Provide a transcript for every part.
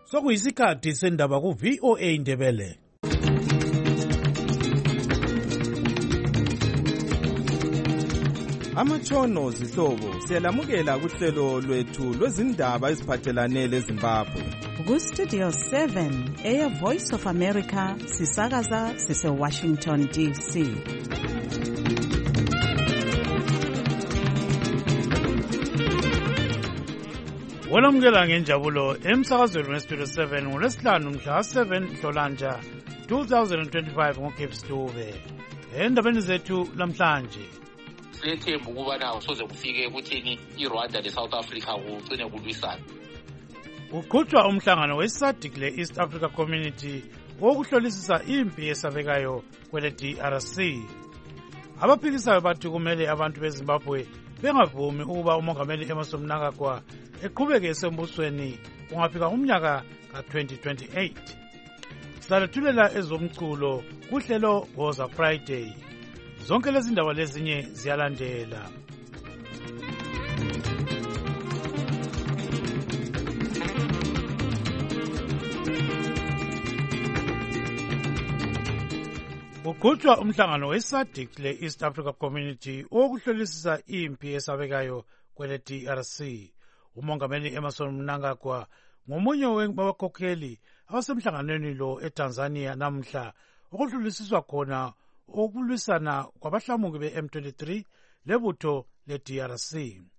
Sokuyisikhathi sendaba ku VOA Ndebele. Amatshono zihlobo siyalamukela kuhlelo lwethu lwezindaba eziphathelane leZimbabwe. Ku-Studio 7 Air Voice of America sisakaza sise-Washington DC. Walamukela ngenjabulo emsakazweni weStudio 7 ngolwesihlanu mhla 7 Nhlolanja 2025 ngoCape Stube. Endabeni zethu lamhlanje silethemba ukubana usoze kufike kuthini iRwanda leSouth Africa kugcine kulwisana. Uqhutshwa umhlangano weSADC le-East Africa Community wokuhlolisisa impi esabekayo kwele DRC. Abaphikisayo bathi kumele abantu beZimbabwe bengavumi ukuba umongameli Emmerson Mnangagwa eqhubeke esembusweni kungafika umnyaka ka-2028. Sizalethulela ezomculo kuhlelo Woza Friday. Zonke lezi ndaba lezinye ziyalandela. Uqhutshwa umhlangano weSADC le-East Africa Community wokuhlolisisa impi esabekayo kwele DRC. Umongameli Emmerson Mnangagwa ngomunye wabakhokheli abasemhlanganweni lo eTanzania namhla okuhlolisiswa khona ukulwisana kwabahlamuki be-M23 lebutho le-DRC.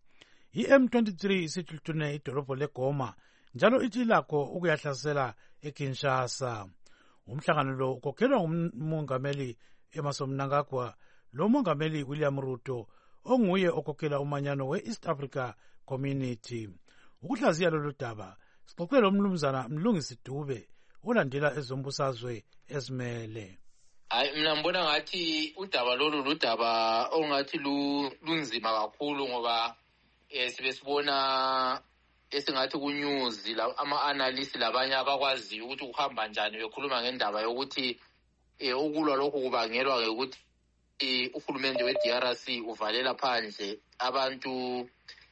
I-M23 isithuthune idolobho leGoma njalo ithi lakho ukuyahlasela eKinshasa. Umhlangano lo ukhokhelwa ngumongameli Emmerson Mnangagwa lo mongameli William Ruto onguye okhokhela umanyano we-East Africa Community. Ukuhlaziya lolu daba sixoxe lomnumzana Mlungisi Dube olandela ezombusazwe ezimele. Mina ngibona ngathi udaba lolu ludaba ongathi lunzima kakhulu ngoba sibe sibona esingathi ku-news ama-analyst labanye abakwaziyo ukuthi kuhamba njani bekhuluma ngendaba yokuthi ukulwa lokhu kubangelwa ukuthi uhulumende we-DRC uvalela phandle abantu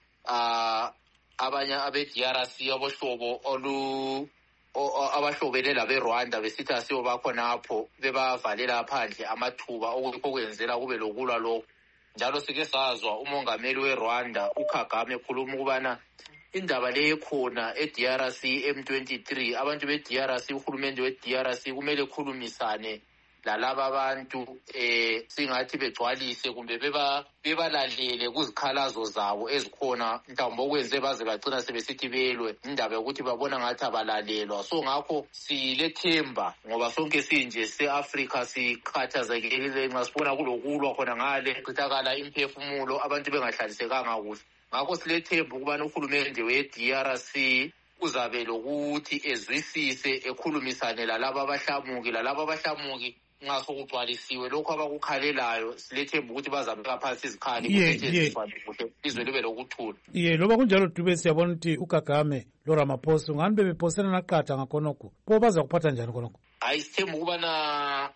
abanye abe-DRC abohlobo abahlobene labeRwanda besithi asibo bakhonapho bebavalela phandle amathuba okwenzela kube lokulwa lokho. Njalo sike sazwa umongameli weRwanda uKagame ekhuluma ukubana indaba leyo khona eDRC M23 abantu beDRC uhulumende weDRC kumele khulumisane lalaba abantu singathi begcwalise kumbe bebalalele kuzikhalazo zabo ezikhona mhlawumbe okwenze baze bagcina sebesithi belwe indaba yokuthi babona ngathi abalalelwa. So ngakho silethemba ngoba sonke sinje se-Africa sikhathazekile nxa sibona kulokulwa khona ngale kuchithakala imphefumulo abantu bengahlalisekanga kuhle. Ngakho silethemba ukubana uhulumende we-DRC uzabe lokuthi ezwisise ekhulumisane lalaba abahlamuki nxa sokugcwalisiwe lokho abakukhalelayo silethemba ukuthi bazabeka phansi izikhali kusetshenziswa kuhle izwe libe lokuthula. Loba kunjalo Dube siyabona ukuthi uKagame loRamaphosa ngani bebephosana naqatha ngakhonokho pho baza kuphatha njani khonokho? Sithemba ukubana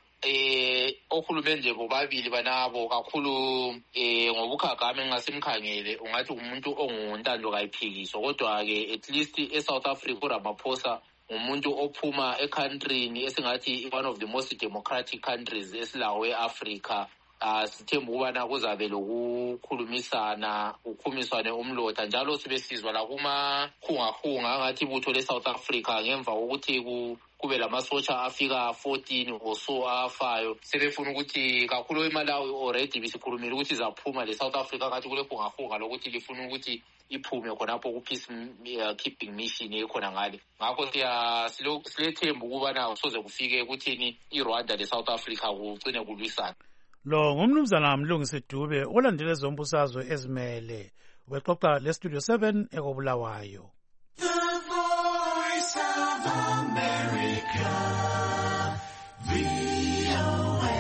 ohulumende bobabili banabo kakhulu ngoba uKagame ngasimkhangele ungathi umuntu onguntando kayiphikiswa kodwa-ke at least eSouth Africa uRamaphosa umuntu ophuma ecountryni esingathi one of the most democratic countries esilawo e-Africa. Sithemba ukubana kuzabe lokukhulumisana ukhumiswane umlotha njalo sibe sizwa lakumahungahunga angathi ibutho le-South Africa ngemva kokuthi kube lamasotsha afika 14 or so afayo sebefuna ukuthi kakhulu eMalawi already bisikhulumile ukuthi izaphuma le-South Africa ngathi kule hungahunga lokuthi lifuna ukuthi iphume khonapho ku-peace keeping mission ekhona ngale. Ngakho silethemba ukubana kusoze kufike kuthini iRwanda leSouth Africa kugcine kulwisana. Lo ngumnumzana Mlungisi Dube olandela ezombusazwe ezimele ubexoxa leStudio 7 ekobulawayo. The Voice of America, VOA.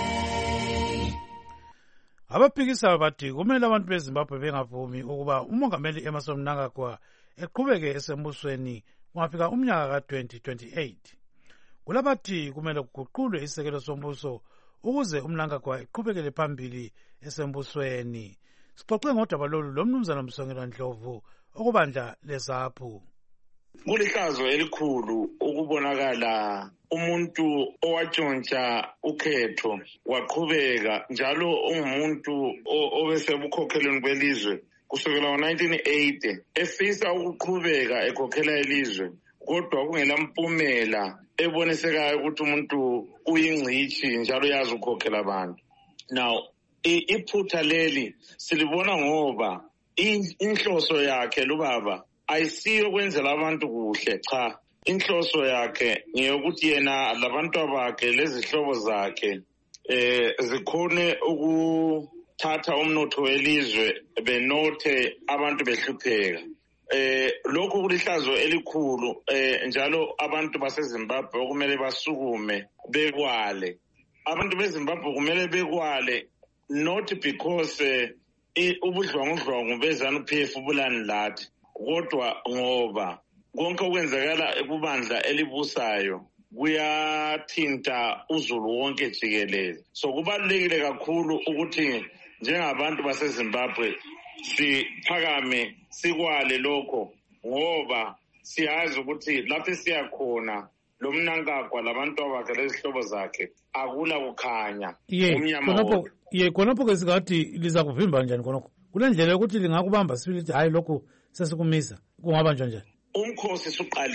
Abaphikisayo bathi kumele abantu beZimbabwe bengavumi ukuba umongameli Emmerson Mnangagwa eqhubeke esembusweni kungafika umnyaka ka-2028. Kulabathi kumele kuguqulwe isekelo sombuso ukuze uMnangagwa eqhubekele phambili esembusweni. Sixoxe ngodaba lolu lomnumzana Msongela Ndlovu okubandla leZAPHU. Kulihlazo elikhulu ukubonakala umuntu owatshontsha ukhetho waqhubeka njalo ungumuntu obesebukhokhelweni kwelizwe kusukela ngo-1980 efisa ukuqhubeka ekhokhela ilizwe kodwa kungela mpumela ebonisekayo ukuthi umuntu uyingcishi njalo yazi ukukhokhela abantu. Now iphutha leli silibona ngoba inhloso yakhe lubaba ayisiyo kwenzela abantu kuhle, cha. Inhloso yakhe ngeyokuthi yena labantu bakhe lezihlobo zakhe zikhone ukuthatha umnotho welizwe benothe abantu behlupheka. Lokhu kulihlazo elikhulu njalo abantu baseZimbabwe kumele basukume bekwale. Abantu beZimbabwe kumele bekwale not because ubudlwangudlwangu beZANU-PF bulani lathi kodwa ngoba konke okwenzakala ekubandla elibusayo kuyathinta uzulu wonke jikelele. So kubalulekile kakhulu ukuthi njengabantu baseZimbabwe siphakame sikwale lokho ngoba siyazi ukuthi lapho siyakhona lo mnankagwa labantu abakhe lezihlobo zakhe akula kukhanya umnyama. Khonapho ke singathi liza kuvimba njani khonokho? Kule ndlela yokuthi lingakubamba sibili ukuthi hayi lokhu sesikumisa kungaba njani? Umkhosi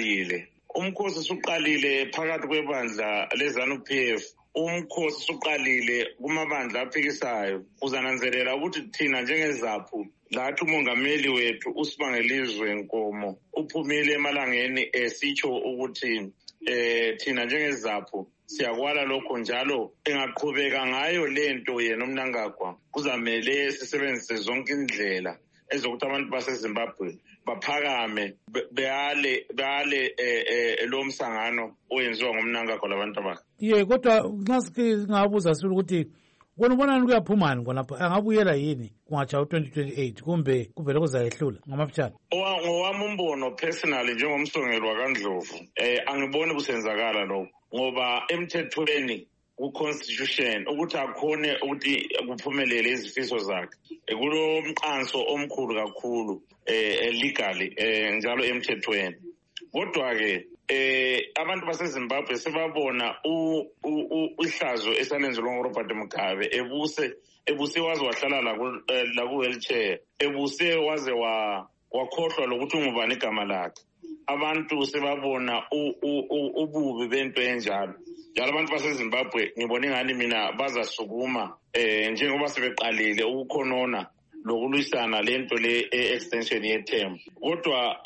usuqalile phakathi kwebandla leZANU-PF. Umkhosi usuqalile kumabandla aphikisayo. Uzananzelela ukuthi thina njengezaphu lathi umongameli wethu uSibongelizwe Nkomo uphumile emalangeni esitsho ukuthi thina njengezaphu siyakwala lokho njalo engaqhubeka ngayo lento yena umnankagwa kuzamele sisebenzise zonke indlela ezokuthi abantu baseZimbabwe baphakame beale lo msangano oyenziwa ngomnankagwa labantu abakhe. Kodwa nxa singabuza sibili ukuthi ubonani kuyaphumani khonapho angabuyela yini kungatsha u-2028 kumbe kuvele kuzayehlula ngamafitshane? Ngowami umbono personally njengomsongeli waKaNdlovu angiboni kusenzakala lokho ngoba emthethweni ku-constitution ukuthi akhone ukuthi kuphumelele izifiso zakhe kulo mqanso omkhulu kakhulu legally njalo emthethweni. Kodwa-ke abantu baseZimbabwe sebabona ihlazo esalenzelwa nguRobert Mugabe ebuse waze wahlala la ku-wheelchair ebuse waze wakhohlwa lokuthi ungubani igama lakhe. Abantu sebabona ububi bento enjalo. Njalo abantu baseZimbabwe ngibona ingani mina bazasukuma njengoba sebeqalile ukukhonona lokulwisana lento le extension ye-term. Kodwa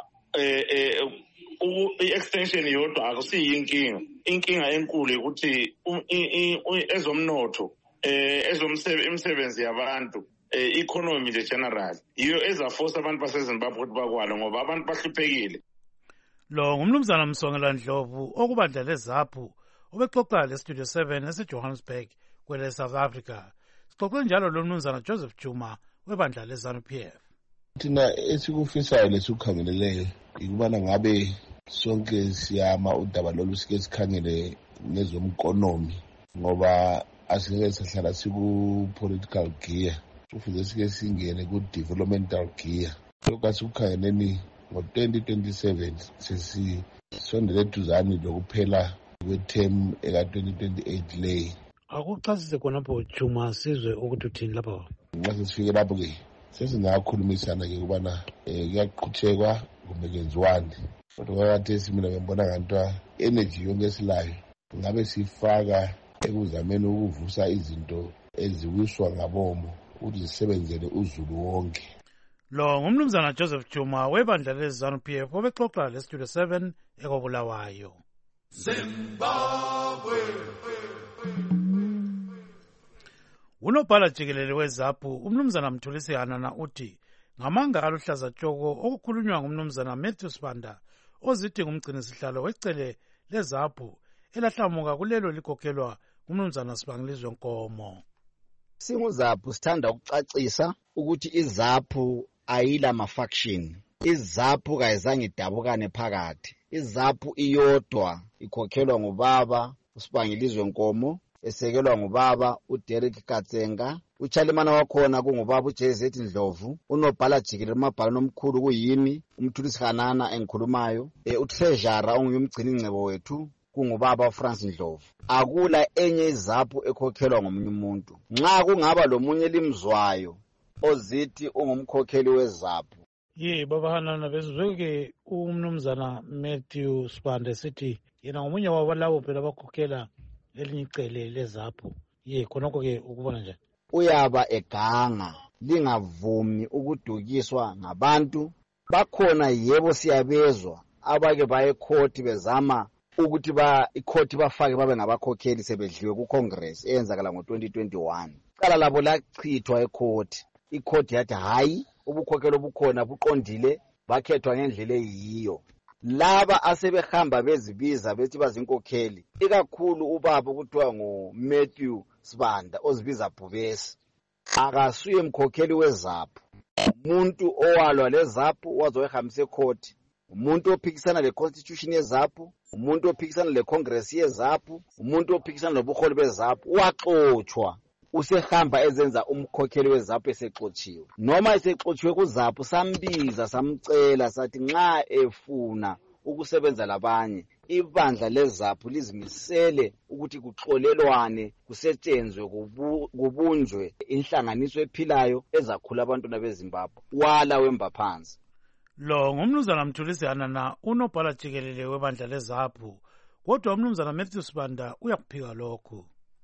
i-extension yodwa akusiyinkinga. Inkinga enkulu ukuthi ezomnotho imisebenzi yabantu economy nje general yiyo ezaforce abantu baseZimbabwe ukuthi bakwalo ngoba abantu bahluphekile. Lo ngumnumzana Msongela Ndlovu okubandla leZAPHU ubexoxa leStudio 7 eseJohannesburg kwele South Africa. Sixoxe njalo lo mnumzana Joseph Juma webandla leZANU-PF. Thina esikufisayo lesikukhangeleleyo ikubana ngabe sonke siyama udaba lolu sike sikhangele ngezomkonomi ngoba asingeke sahlala siku-political gear kufuze sike singene ku-developmental gear. Lokhu asikukhangeleni ngo-2027 sesisondele eduzane lokuphela kwe-term eka-2028 leyi. Akuchasise khonapho Juma sizwe ukuthi uthini lapho. Nxa sesifike lapho-ke sesingakhulumisana-ke ukubana kuyaqhuthekwa kumbe kenziwani. Kodwa kwakathesi mina ngibona ngantwa energy yonke esilayo ngabe sifaka ekuzameni ukuvusa izinto eziwiswa ngabomo ukuthi zisebenzele uzulu wonke. Lo ngumnumzana Joseph Juma webandla leZANU-PF obexoxa leStudio 7 ekobulawayo. Zimbabwe. Unobhala jikelele weZAPHU umnumzana Mthulisi Hanana uthi ngamanga aluhlaza tshoko okukhulunywa ngumnumzana Matthew Sibanda ozithi ngumgcini sihlalo wecele leZAPHU elahlamuka kulelo likhokhelwa ngumnumzana Sibongelizwe Nkomo. SinguZAPHU sithanda ukucacisa ukuthi iZAPHU ayila mafaction. iZAPHU kayizange idabukane phakathi. iZAPHU iyodwa ikhokhelwa ngubaba uSibongelizwe Nkomo esekelwa ngubaba uDerek Katsenga, uchairman wakhona kungubaba uJZ Ndlovu, unobhala jikelele umabhalane omkhulu kuyimi umthulisi Hanana engikhulumayo, utreasurer ongumgcini ngcebo wethu kungubaba uFrance Ndlovu. Akula enye izaphu ekhokhelwa ngomunye umuntu. Nxa kungaba lomunye limzwayo ozithi ungumkhokheli wezaphu. Baba Hanana, bezweke umnumzana Matthew Sibanda sithi yena ngomunye wabo labo phela bakhokhela elinye icele lezaphu. Khonokho-ke ukubona njani? Uyaba eganga, lingavumi ukudukiswa ngabantu. Bakhona yebo siyabezwa abake baye ecourt bezama ukuthi icourt bafake babe ngabakhokheli sebedliwe kuCongress eyenzakala ngo-2021. Cala labo lachithwa ecourt. Icourt yathi hayi, ubukhokhelo obukhona buqondile, bakhethwa ngendlela eyiyo. Laba asebehamba bezibiza bethi bazinkokheli, ikakhulu ubaba kuthiwa nguMatthew Sibanda ozibiza Bhubesi, akasuye mkhokheli wezaphu. Umuntu owalwa lezaphu wazoyihambisa ecourt, umuntu ophikisana le-constitution yezaphu, umuntu ophikisana le-congress yezaphu, umuntu ophikisana nobuholi bezaphu, waxotshwa. Usehamba ezenza umkhokheli wezaphu esexotshiwe. Noma esexotshiwe kuzaphu sambiza samcela sathi nxa efuna ukusebenza labanye, ibandla lezaphu lizimisele ukuthi kuxolelwane, kusetshenzwe, kubunjwe inhlanganiso ephilayo ezakhula abantwana beZimbabwe. Wala wemba phansi. Lo ngumnumzana Mthulisi Hanana, unobhala jikelele webandla lezaphu. Kodwa umnumzana Matthew Sibanda uyakuphika lokhu.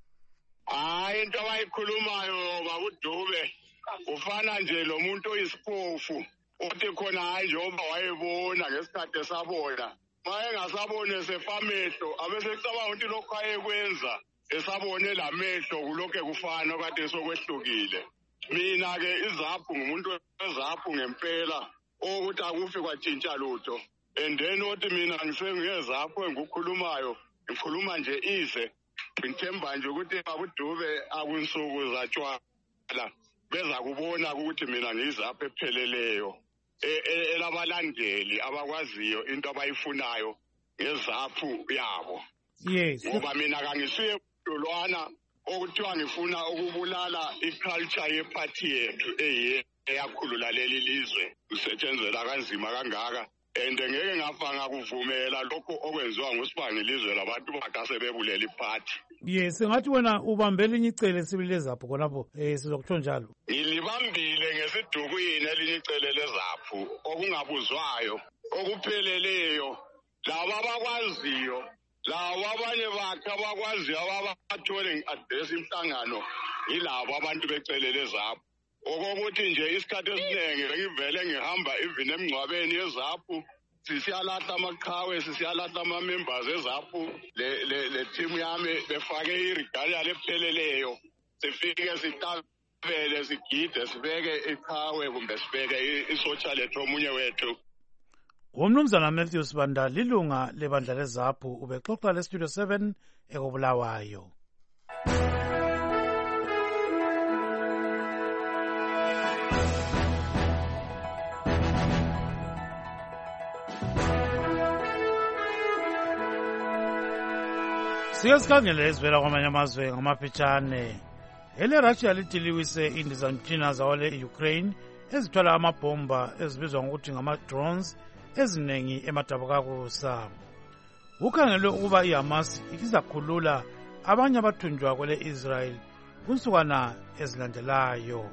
Hayi, into abayikhulumayo babuDube ufana nje lo muntu oyisiphofu uthi khona hayi njengoba wayebona ngesikhathi esabona mayengasabone sefamehlo abesecabanga ukuthi lokho ayekwenza esabone lamehlo kulokho kufana kade sokwehlukile. Mina-ke izaphu ngumuntu wezaphu ngempela ukuthi akufi kwatshintsha lutho. And then othi mina ngisengiyezaphu engikukhulumayo ngikhuluma nje ize ngithemba nje ukuthi babuDube akunsuku zatshwala beza kubona ukuthi mina ngizapha epheleleyo elabalandeli abakwaziyo into abayifunayo ngezaphu yabo. Ngoba mina kangisuye udolwana okuthiwa ngifuna ukubulala iculture yeparty yethu eyakhulula leli lizwe kusetshenzela kanzima kangaka. And ngeke ngafa ngakuvumela lokho okwenziwa nguSibani ilizwe labantu bakase bebulela iparty. Singathi wena ubambele elinye icele sibili lezaphu khonapho sizokutsho njalo. Ngilibambile ngesidukwini elinye icele lezaphu okungabuzwayo okupheleleyo laba abakwaziyo laba abanye bakhe abakwaziyo ababathole ngi-address imhlangano yilabo abantu becele lezaphu. Okokuthi nje isikhathi esiningi ngivele ngihamba even emngcwabeni yezaphu sisiyalahla amaqhawe sisiyalahla ama-members ezaphu le team yami befake irigalia lepheleleyo sifike sitabele sigide sibeke iqhawe kumbe sibeke isotsha lethu omunye wethu. Umnumzana Matthew Sibanda lilunga lebandla lezaphu ubexoxa leStudio 7 ekobulawayo. Sikhangele ezivela kwamanye amazwe ngamafitshane. EleRussia litiliwise indizamtshina zawale Ukraine ezithwala amabhomba ezibizwa ngokuthi ngama-drones eziningi emadabukakusa. Kukhangelwe ukuba iHamas izakhulula abanye abathunjwa kwele Israel kunsukwana ezilandelayo.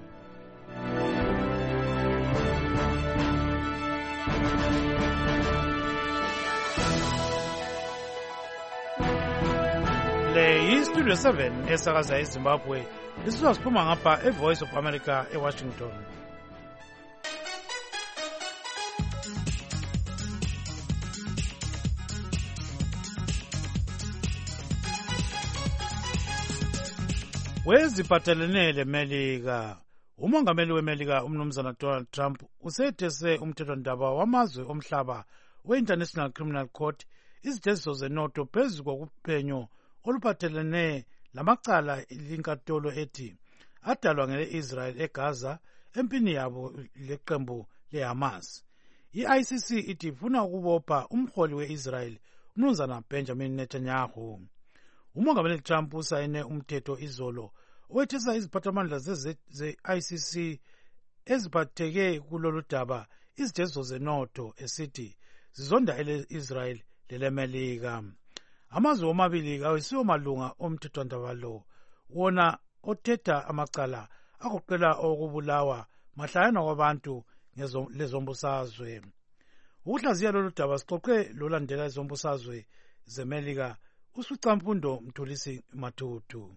Le yiStudio 7 esakaza eZimbabwe lisizwa siphuma ngapha eVoice of America eWashington. Weziphathelene leMelika, umongameli weMelika umnumzana Donald Trump usethese umthethwandaba wamazwe omhlaba we-International Criminal Court iziteziso zenotho phezu kokuphenyo oluphathelene lamacala linkantolo ethi adalwa ngele-Israel eGaza empini yabo leqembu leHamas. I-ICC ithi ifuna ukubopha umholi we-Israel umnumzana Benjamin Netanyahu. umongameli Trump usayine umthetho izolo owethesa iziphathamandla ze-ICC eziphatheke kulolu daba izitezo zenotho esithi zizonda ele-Israel lelemelika. Amazwe omabili awesiwo malunga omthethwandaba lo, wona othetha amacala agoqela okubulawa mahlayana kwabantu lezombusazwe. Ukuhlaziya lolu daba sixoxe lolandela izombusazwe zemelika uSicamfundo Mthulisi Matutu.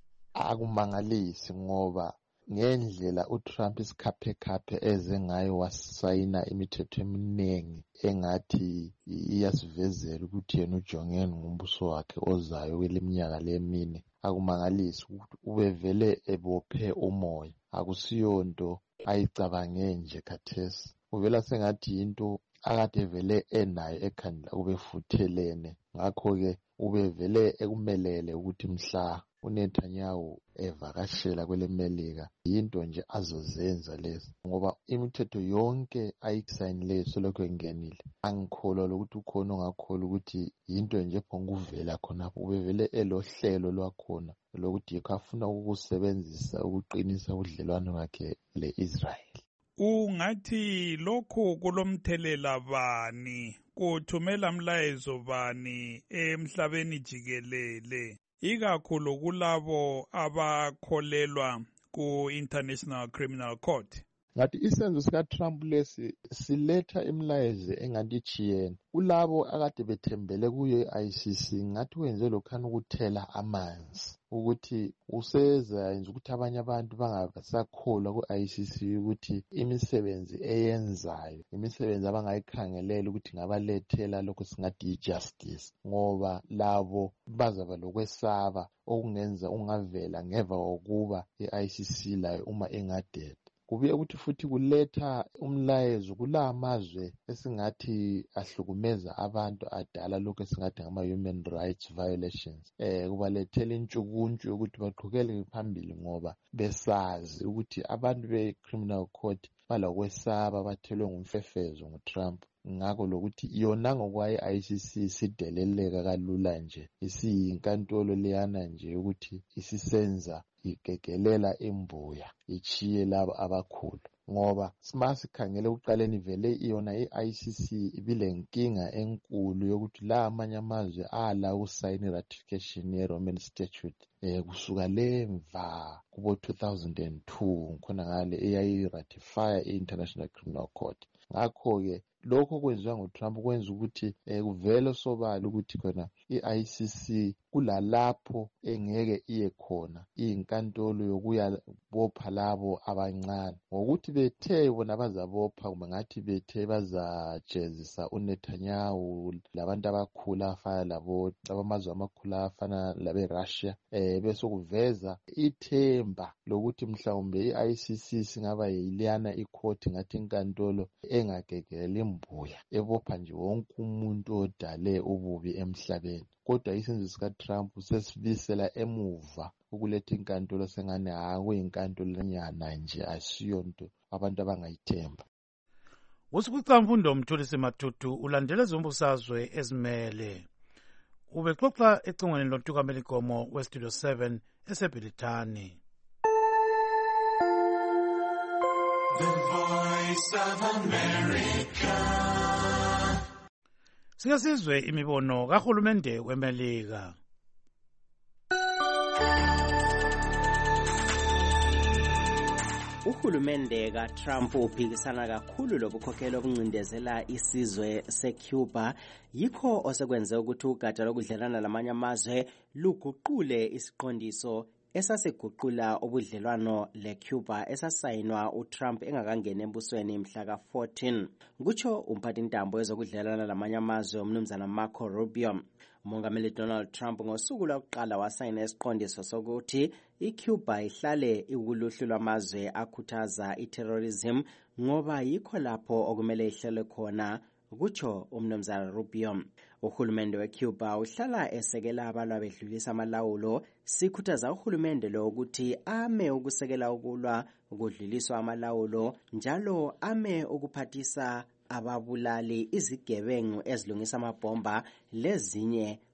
Akumangalisi ngoba ngendlela uTrump isikhaphe eze ngayo wasayina imithetho eminingi engathi iyasivezela ukuthi yena ujongene ngumbuso wakhe ozayo kweleminyaka lemine. Akumangalisi ukuthi ubevele ebophe umoya, akusiyonto ayicabange nje khathesi. Uvela sengathi into akade vele enayo ekhanda ubefuthelene. Ngakho-ke ubevele ekumelele ukuthi mhla uNetanyahu evakashela kwelemelika yinto nje azozenza lezi, ngoba imithetho yonke ayisayinileyo selokhu engenile. Angikholwa lokuthi ukhona ongakholwa ukuthi yinto nje phonguvela khonapho. Ubevele elohlelo lwakhona lokuthi yikho afuna ukusebenzisa ukuqinisa ubudlelwano bakhe le-Israel. Ungathi lokhu kulomthelela bani, kuthumela mlayezo bani emhlabeni jikelele, ikakhulu kulabo abakholelwa ku-International Criminal Court? Ngathi isenzo sikaTrump lesi siletha imilayezo engathi ichiyene kulabo akade bethembele kuyo i-ICC. Ngathi wenze lokhana ukuthela amanzi ukuthi useza yenza ukuthi abanye abantu bangasakholwa ku-ICC ukuthi imisebenzi eyenzayo imisebenzi abangayikhangelela ukuthi ngabalethela lokho singathi i-justice, ngoba labo bazaba lokwesaba okungenza ungavela ngeva kokuba i-ICC layo uma engadeda. Kubuye ukuthi futhi kuletha umlayezo kula mazwe esingathi ahlukumeza abantu adala lokho esingathi ngama-human rights violations. Kubalethela intshukuntshu yokuthi baqhubekele phambili ngoba besazi ukuthi abantu be-criminal court balokwesaba bathelwe ngumfefezo nguTrump. Ngakho lokuthi yona ngokwayo i-ICC isideleleka kalula nje, isiyinkantolo leyana nje yokuthi isisenza igegelela imbuya ichiye labo abakhulu, ngoba simasikhangele uqaleni vele iyona i-ICC ibile nkinga enkulu yokuthi la amanye amazwe ala usayina ratification ye-Roman Statute kusuka lemva kubo 2002 khona ngale eyayi-ratify i-International Criminal Court. Ngakho-ke lokho kwenziwa nguTrump kwenza ukuthi kuvele sobala ukuthi khona i-ICC kulalapho engeke iye khona iyinkantolo yokuya bopha labo abancane, ngokuthi bethe bona bazabopha kumbe ngathi bethe bazajezisa uNetanyahu labantu abakhulu afana labo abamazwe amakhulu afana labe-Russia, bese kuveza ithemba lokuthi mhlawumbe i-ICC singaba yiliyana ikhoti ngathi inkantolo engagegeli imbuya ebopha nje wonke umuntu odale ububi emhlabeni. Kodwa isenzo sikaTrump sesibisela emuva ukuletha inkantolo sengane kuyinkantolo nyana nje asiyonto abantu abangayithemba. uSicamfundo Mthulisi Matutu ulandela izombusazwe ezimele. Ubexoxa ecingweni loNtukameli Gomo weStudio 7 eseBrithani. The Voice of America. Sikasizwe imibono kahulumende weMelika. Uhulumende kaTrump uphikisana kakhulu lobukhokheli obuncindezela isizwe seCuba, yikho osekwenze ukuthi ugatsha lokudlelana lamanye amazwe luguqule isiqondiso esasiguqula ubudlelwano leCuba esasayinwa uTrump engakangena embusweni mhla ka-14. Kutsho umphathintambo wezokudlelana lamanye amazwe umnumzana Marco Rubio. Umongameli Donald Trump ngosuku lokuqala wasayina isiqondiso sokuthi iCuba ihlale ikuluhlu lwamazwe akhuthaza iterrorism ngoba yikho lapho okumele ihlele khona, kutsho umnumzana Rubio. Uhulumende weCuba uhlala esekela abalwa bedlulisa amalawulo. Sikhuthaza uhulumende lo ukuthi ame ukusekela ukulwa ukudluliswa amalawulo, njalo ame ukuphathisa ababulali, izigebengu ezilungisa amabhomba lezinye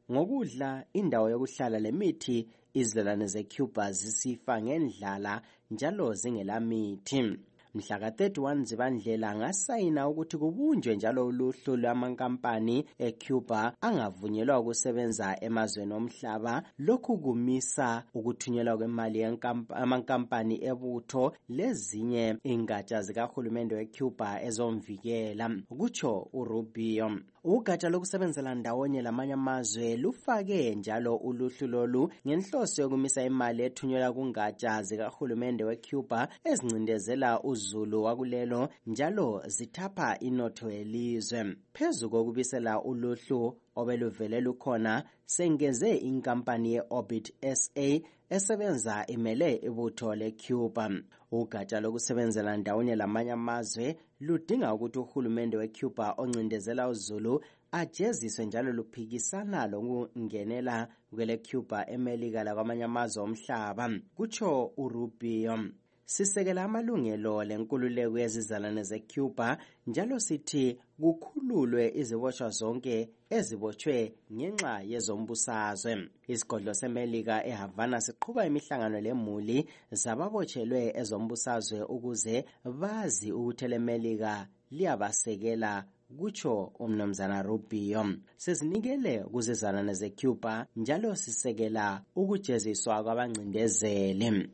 ngokudla, indawo yokuhlala lemithi. Izilwane zeCuba zisifa ngendlala njalo zingelamithi. Mhla ka-31 Zibandlela ngasayina ukuthi kubunjwe njalo uluhlu lwamankampani eCuba angavunyelwa ukusebenza emazweni omhlaba. Lokhu kumisa ukuthunyelwa kwemali amankampani ebutho lezinye ingatsha zikahulumende weCuba ezomvikela, kutsho uRubio. Ugatsha lokusebenzela ndawonye lamanye amazwe lufake njalo uluhlu lolu ngenhloso yokumisa imali ethunyelwa kungatsha zikahulumende weCuba ezincindezela uzulu wakulelo njalo zithapha inotho yelizwe. Phezu kokubisela uluhlu obeluvele lukhona, sengeze inkampani ye-Orbit SA esebenza imele ibutho leCuba. Ugatsha lokusebenzela ndawonye lamanye amazwe ludinga ukuthi uhulumende weCuba oncindezela uzulu ajeziswe njalo luphikisana lokungenela kweleCuba eMelika lakwamanye amazwe omhlaba, kutsho uRubio. Sisekela amalungelo lenkululeko yezizalwane zeCuba njalo sithi kukhululwe iziboshwa zonke ezibotshwe ngenxa yezombusazwe. Isigodlo seMelika eHavana siqhuba imihlangano lemuli zababotshelwe ezombusazwe ukuze bazi ukuthi leMelika liyabasekela, kutsho umnumzana Rubio. Sizinikele kuzizalwane zeCuba njalo sisekela ukujeziswa kwabancindezeli.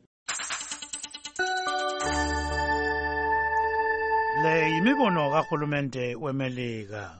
Le yimibono kahulumende weMelika.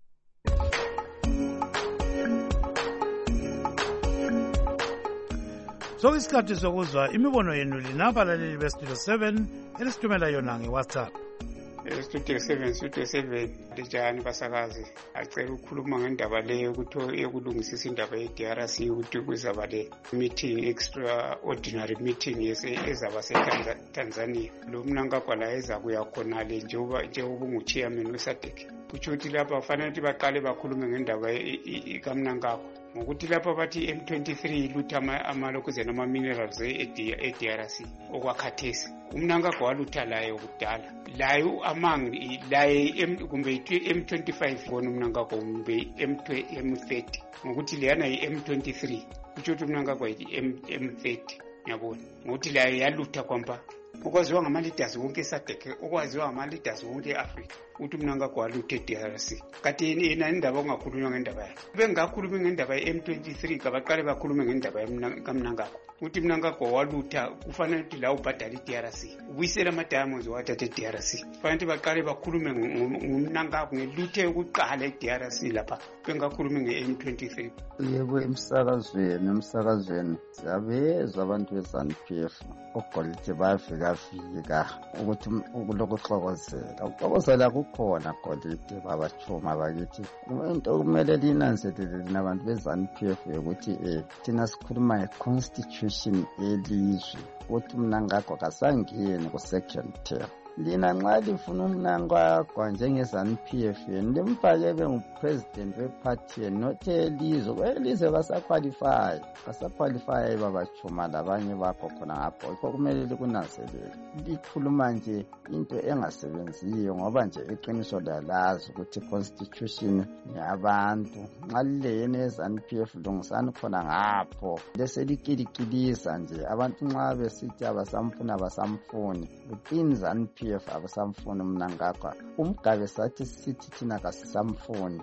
Sokuyisikhathi sokuzwa imibono yenu linabalaleli bestudio 7 elisithumela yona ngeWhatsApp. Studio 7 lijani basakazi acela ukukhuluma ngendaba leyo ukuthi ekulungisisa indaba ye-DRC ukuthi kuzaba le meeting, extraordinary meeting ezaba seTanzania. Lo mnankagwa la eza kuya khona le njengoba ungu-chairman weSADC. Kutsho ukuthi lapha kufanele ukuthi baqale bakhulume ngendaba kamnankagwa ngokuthi lapha bathi M23 lutha amalokuzana ama-minerals e-DRC okwakhathesi. Umnankagwa walutha layo kudala, layo amangi laye kumbe M25 kona umnankagwa kumbe M30 ngokuthi leyana yi-M23 kutsho ukuthi umnankagwa yi-M30 yabona ngokuthi layo yalutha kwamba okwaziwa ngama-leaders wonke eSADC, okwaziwa ngama-leaders wonke e-Afrika ukuthi umnankagwa walutha e-DRC. Kati yena indaba ongakhulunywa ngendaba yakhe. Bengakhulumi ngendaba ye-M23 kabaqale bakhulume ngendaba kamnankagwa ukuthi umnankagwa walutha kufanele ukuthi la ubhadala i-DRC ubuyisela ama-diamonds wathatha e-DRC. Kufanele ukuthi baqale bakhulume ngomnankagwa ngeluthe ukuqala e-DRC lapha, bengakhulumi nge-M23. Yebo, emsakazweni siyabezwa abantu be-ZANU-PF ogolide bayafika ukuthi ukulokuxokozela ukuxokozela kukhona golide babachuma bakithi. Into kumele linanzelele lina abantu be-ZANU-PF yokuthi thina sikhuluma nge-constitution yelizwe ukuthi umnankagwa kasangeni ku-second term. Lina nxa lifuna umnankagwa njenge-ZANU-PF yenu limfake bengupresident weparty yenu not elizwe. Elizwe basaqualify babachuma labanye bakho khona ngapho. Yikho kumele likunanzelele. Likhuluma nje into engasebenziyo ngoba nje iqiniso lalazi ukuthi constitution yabantu. Nxa lileyene ye-ZANU-PF lungisani khona ngapho. Leselikilikiliza nje abantu nxa besithi abasamfuni within ZANU-PF abasamfuni umnankagwa. Umgabe sathi sithi thina kasisamfuni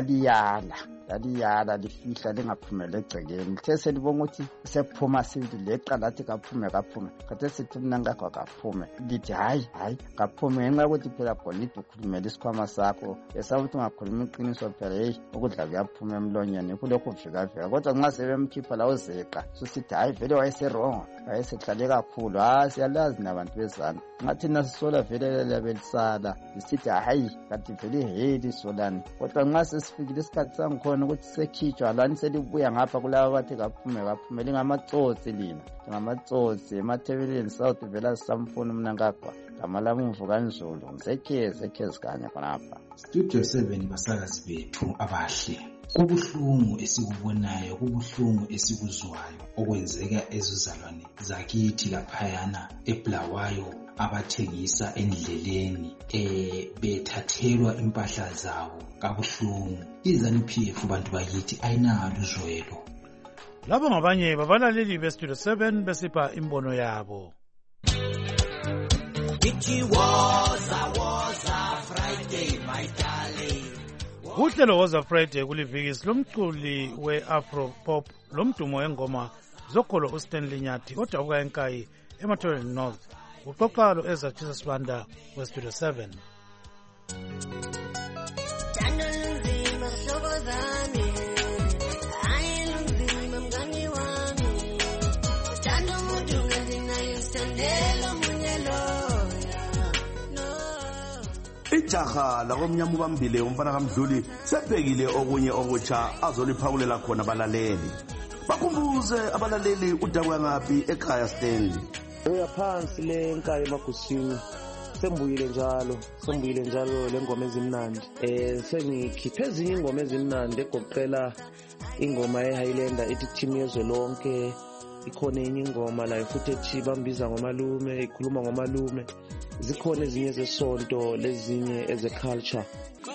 laliyala lifihla lingaphumela egcekeni. Lithe selibonga ukuthi sephuma sithi leqa lathi kaphume kade sithi umnankagwa kaphume. Lithi hayi kaphume ngenxa yokuthi phela golide ukhulumela isikhwama sakho esakuthi ungakhuluma iqiniso phela ukudla kuyaphuma emlonyeni kulokhu vika kodwa nxa sebemkhipha la uzeqa susithi hayi vele wayeserongo wayesehlale kakhulu. Siyalazi nabantu bezana nxa thina sisola vele labelisala lisithi hayi kanti vele heli solani, kodwa nxa sesifikile isikhathi sangikhona ukuthi sekhitshwa lani selibuya ngapha kulaba bathi kaphume lingamatsotsi lina ngamatsotsi emathebeleni south vela sisamfuna umnankagwa. Gama lami Mvukanzulu ngisekhezi kanye khonapha. Studio 7 basakazi bethu abahle, kubuhlungu esikubonayo, kubuhlungu esikuzwayo okwenzeka ezizalwane zakithi laphayana eBulawayo abathengisa endleleni bethathelwa impahla zabo kabuhlungu. iZANU-PF bantu bakithi ayinalo uzwelo. Labo ngabanye babalaleli beStudio 7 besipha imbono yabo. Uhlelo Woza Friday kulivikisi lomculi we-Afro-pop lomdumo wengoma zokholo uStanley Nyathi odabuka enkayi eMathole North. Uxoxa lo Ezra Sibanda weStudio 7. Ijaha lakomnyama ubambile umfana kaMdluli sebhekile okunye okutsha azoliphakulela khona abalaleli. Bakhumbuze abalaleli udabwa ngaphi ekhaya Stanley. Uyaphansi le nkayi emagusini. Sembuyile njalo lengoma ezimnandi. Sengikhiphe ezinye ingoma ezimnandi egoqela ingoma eHighlander ethi team yezwe lonke. Ikhona enye ingoma la futhi ethi bambiza ngomalume, ikhuluma ngomalume. Zikhona ezinye zesonto lezinye ezeculture.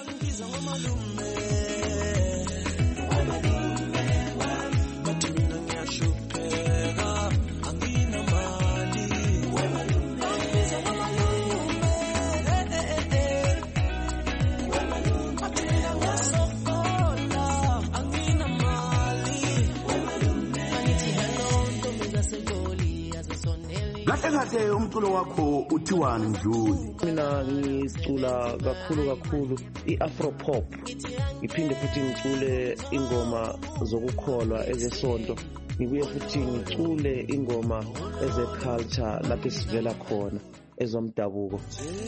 Ngathi umculo wakho uthiwani Mdluli? Mina ngicula kakhulu iAfro-pop. Ngiphinde futhi ngicule ingoma zokukholwa ezesonto. Ngibuye futhi ngicule ingoma ezeculture lapho sivela khona ezomdabuko.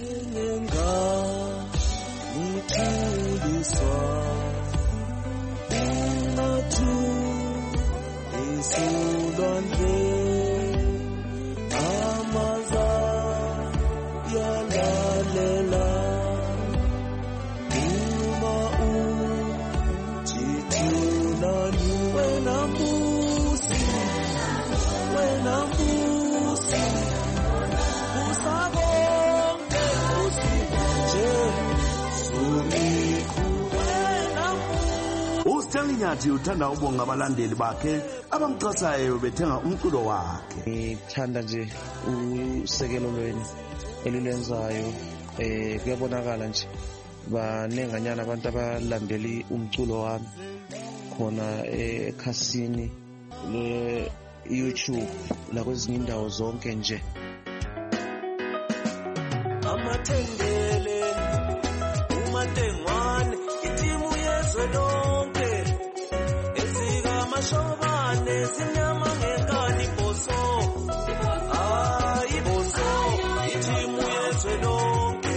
uStanley Nyathi uthanda ubonga abalandeli bakhe abamxhasayo bethenga umculo wakhe. Ngithanda nje usekelo lweni elilenzayo. Kuyabonakala nje banenganyana abantu abalandeli umculo wami khona ekhasini le-YouTube lakwezinye indawo zonke nje. Amathendele umatengwane itimu yezwe lonke ezika mashobane sinyama ngekani boso boso itimu yezwe lonke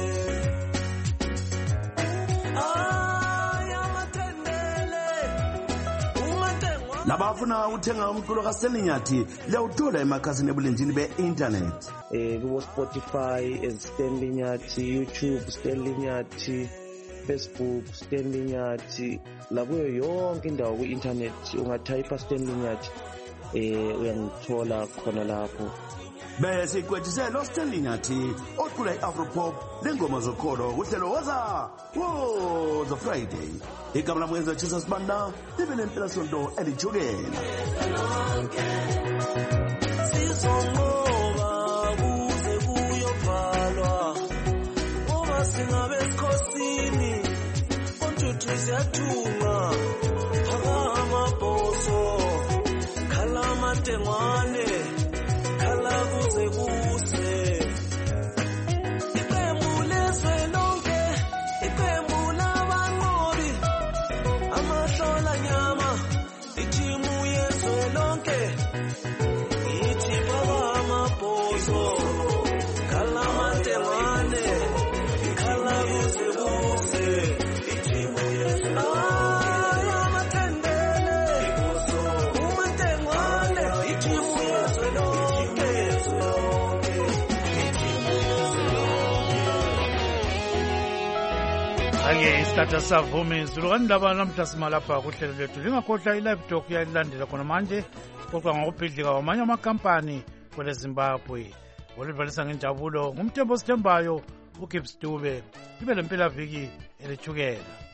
Nabafuna uthenga umculo kaStanley Nyathi liyawuthola emakhasini ebulenjini be-internet. Kubo Spotify Stanley Nyathi, YouTube Stanley Nyathi, Facebook Stanley Nyathi, lakuyo yonke indawo ku-internet ungathayipha Stanley Nyathi uyangithola khona lapho. Bese ikwethise lo Stanley Nyathi ocula iAfro-pop lengoma zokholo kuhlelo Woza Friday. Igama lami Ezra Sibanda libe nempela sonto elijukela. Sizonqoba kuze kuyovalwa ngoba singabe sikhosini ontuthu siyathunga phakamabhoso khala amatengwane khala kuze kuse iqembu lezwe lonke iqembu labanqobi amahlola nyama itimu yezwe lonke ithi phakamabhoso khala amatengwane khala kuze kuse itimu yezwe Ake isikhathi savuma izulu kandaba namhla simalapha kuhlelo lethu lingakhohlwa i-live talk yayilandela khona manje xoxa ngokubhidlika kwamanye amakampani kwele Zimbabwe. olivalisa ngenjabulo ngumthembo sithembayo uGibbs Dube. Libe lempelaviki elithukela.